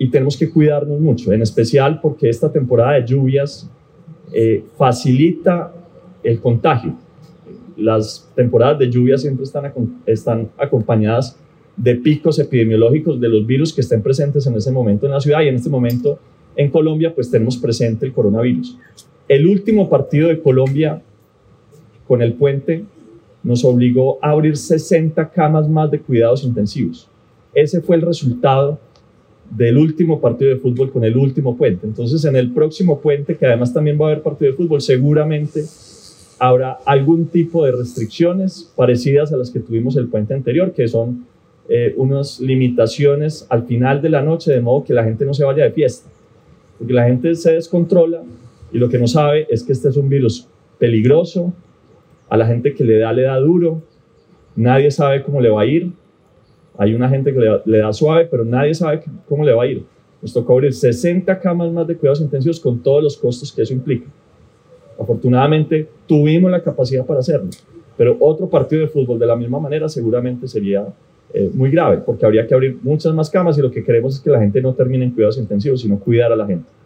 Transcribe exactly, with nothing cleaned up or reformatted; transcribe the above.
y tenemos que cuidarnos mucho, en especial porque esta temporada de lluvias eh, facilita el contagio. Las temporadas de lluvia siempre están, están acompañadas de picos epidemiológicos de los virus que estén presentes en ese momento en la ciudad, y en este momento en Colombia pues tenemos presente el coronavirus. El último partido de Colombia con el puente nos obligó a abrir sesenta camas más de cuidados intensivos. Ese fue el resultado del último partido de fútbol con el último puente. Entonces, en el próximo puente, que además también va a haber partido de fútbol, seguramente habrá algún tipo de restricciones parecidas a las que tuvimos el puente anterior, que son eh, unas limitaciones al final de la noche, de modo que la gente no se vaya de fiesta, porque la gente se descontrola y lo que no sabe es que este es un virus peligroso. A la gente que le da, le da duro, nadie sabe cómo le va a ir. Hay una gente que le, le da suave, pero nadie sabe cómo le va a ir. Nos tocó abrir sesenta camas más de cuidados intensivos con todos los costos que eso implica. Afortunadamente tuvimos la capacidad para hacerlo, pero otro partido de fútbol de la misma manera seguramente sería eh, muy grave, porque habría que abrir muchas más camas y lo que queremos es que la gente no termine en cuidados intensivos, sino cuidar a la gente.